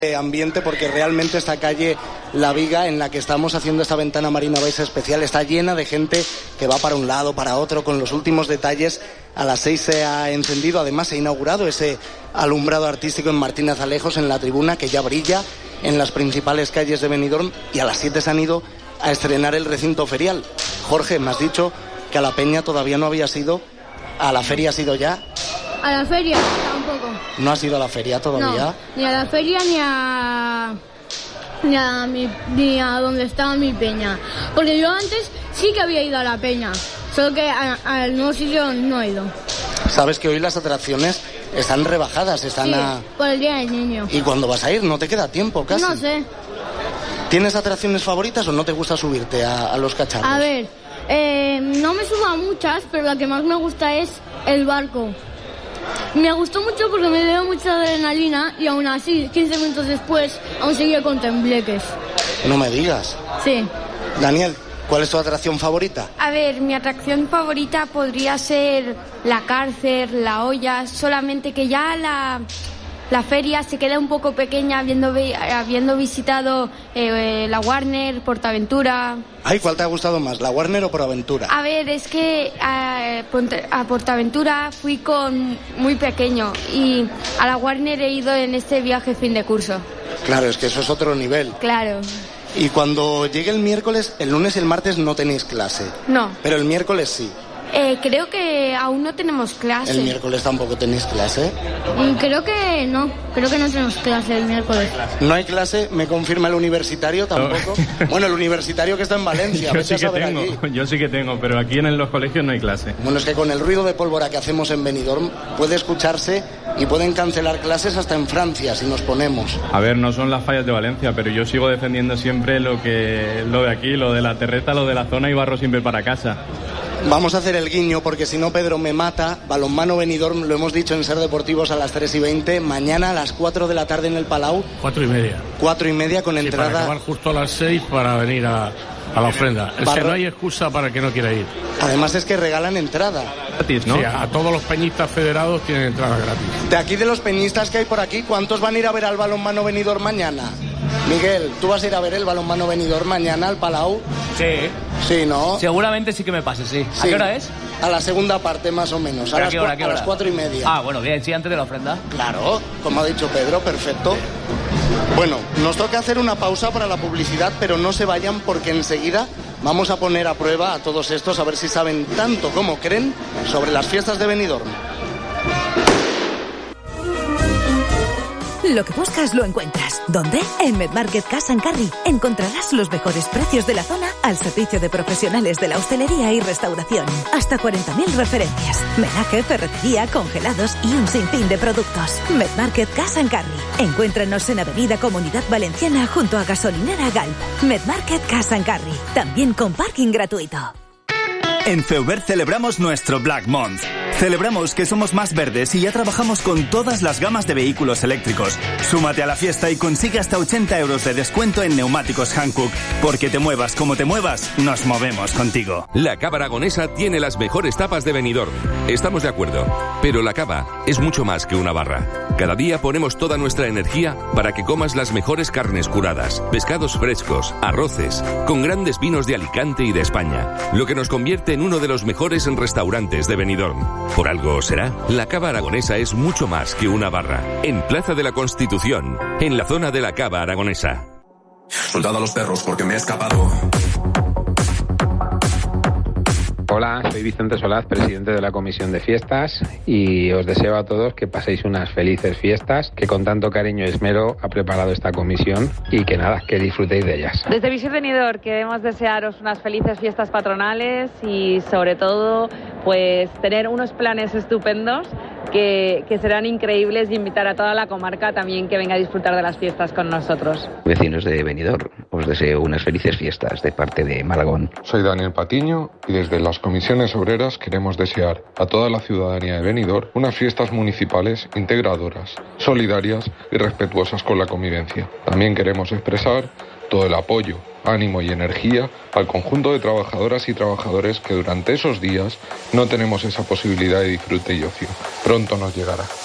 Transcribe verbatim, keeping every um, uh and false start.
ambiente, porque realmente esta calle La Viga, en la que estamos haciendo esta ventana Marina Baixa especial, está llena de gente que va para un lado, para otro, con los últimos detalles. A las seis se ha encendido, además se ha inaugurado ese alumbrado artístico en Martínez Alejos, en la tribuna, que ya brilla en las principales calles de Benidorm, y a las siete se han ido a estrenar el recinto ferial. Jorge, me has dicho que a la Peña todavía no había sido, ¿a la feria has ido ya? A la feria tampoco. ¿No has ido a la feria todavía? No, ni a la feria ni a ni a, mi, ni a donde estaba mi peña. Porque yo antes sí que había ido a la peña, solo que al nuevo sitio no he ido. Sabes que hoy las atracciones están rebajadas, están sí, a... por el Día del Niño. ¿Y cuándo vas a ir? No te queda tiempo casi. No sé. ¿Tienes atracciones favoritas o no te gusta subirte a, a los cacharros? A ver, eh, no me subo a muchas, pero la que más me gusta es el barco. Me gustó mucho porque me dio mucha adrenalina y aún así, quince minutos después, aún seguía con tembleques. No me digas. Sí. Daniel, ¿cuál es tu atracción favorita? A ver, mi atracción favorita podría ser la cárcel, la olla, solamente que ya la, la feria se queda un poco pequeña habiendo, habiendo visitado eh, la Warner, Portaventura. Ay, ¿cuál te ha gustado más, la Warner o Portaventura? A ver, es que a, a Portaventura fui con muy pequeño y a la Warner he ido en este viaje fin de curso. Claro, es que eso es otro nivel. Claro. Y cuando llegue el miércoles, el lunes y el martes no tenéis clase. No. Pero el miércoles sí. Eh, creo que aún no tenemos clase. ¿El miércoles tampoco tenéis clase? Mm, creo que no, creo que no tenemos clase el miércoles. ¿No hay clase? ¿Me confirma el universitario tampoco? Bueno, el universitario que está en Valencia. Yo sí que tengo, aquí. yo sí que tengo, pero aquí en los colegios no hay clase. Bueno, es que con el ruido de pólvora que hacemos en Benidorm puede escucharse y pueden cancelar clases hasta en Francia si nos ponemos. A ver, no son las fallas de Valencia, pero yo sigo defendiendo siempre lo que lo de aquí, lo de la terreta, lo de la zona y barro siempre para casa. Vamos a hacer el guiño porque si no Pedro me mata. Balonmano Benidorm, lo hemos dicho en Ser Deportivos a las tres y veinte. Mañana a las cuatro de la tarde en el Palau. Cuatro y media. Cuatro y media con sí, entrada. Para acabar justo a las seis para venir a, a la ofrenda. Es Barro... que no hay excusa para el que no quiera ir. Además es que regalan entrada. Gratis, ¿no? Sí, a, a todos los peñistas federados tienen entrada gratis. De aquí de los peñistas que hay por aquí, ¿cuántos van a ir a ver al Balonmano Benidorm mañana? Miguel, ¿tú vas a ir a ver el Balonmano Benidorm mañana al Palau? Sí. Sí, ¿no? Seguramente sí que me pase, sí. ¿A sí. qué hora es? A la segunda parte, más o menos. A, las, qué hora, qué hora? a las cuatro y media. Ah, bueno, bien, sí, antes de la ofrenda. Claro, como ha dicho Pedro, perfecto. Bueno, nos toca hacer una pausa para la publicidad, pero no se vayan porque enseguida vamos a poner a prueba a todos estos a ver si saben tanto como creen sobre las fiestas de Benidorm. Lo que buscas lo encuentras. ¿Dónde? En Medmarket Cash and Carry. Encontrarás los mejores precios de la zona al servicio de profesionales de la hostelería y restauración. Hasta cuarenta mil referencias. Menaje, ferretería, congelados y un sinfín de productos. Medmarket Cash and Carry. Encuéntranos en Avenida Comunidad Valenciana junto a Gasolinera Galp. Medmarket Cash and Carry. También con parking gratuito. En Feuber celebramos nuestro Black Month. Celebramos que somos más verdes y ya trabajamos con todas las gamas de vehículos eléctricos. Súmate a la fiesta y consigue hasta ochenta euros de descuento en neumáticos Hankook. Porque te muevas como te muevas, nos movemos contigo. La Cava Aragonesa tiene las mejores tapas de Benidorm. Estamos de acuerdo, pero la cava es mucho más que una barra. Cada día ponemos toda nuestra energía para que comas las mejores carnes curadas, pescados frescos, arroces, con grandes vinos de Alicante y de España, lo que nos convierte en uno de los mejores restaurantes de Benidorm. Por algo será, la Cava Aragonesa es mucho más que una barra. En Plaza de la Constitución, en la zona de la Cava Aragonesa. Soltad a los perros porque me he escapado. Hola, soy Vicente Solaz, presidente de la Comisión de Fiestas, y os deseo a todos que paséis unas felices fiestas que con tanto cariño y esmero ha preparado esta comisión y que nada, que disfrutéis de ellas. Desde Visit Benidorm queremos desearos unas felices fiestas patronales y sobre todo pues tener unos planes estupendos que, que serán increíbles y invitar a toda la comarca también que venga a disfrutar de las fiestas con nosotros. Vecinos de Benidorm, os deseo unas felices fiestas de parte de Malagón. Soy Daniel Patiño y desde las comisiones obreras queremos desear a toda la ciudadanía de Benidorm unas fiestas municipales integradoras, solidarias y respetuosas con la convivencia. También queremos expresar todo el apoyo, ánimo y energía al conjunto de trabajadoras y trabajadores que durante esos días no tenemos esa posibilidad de disfrute y ocio. Pronto nos llegará.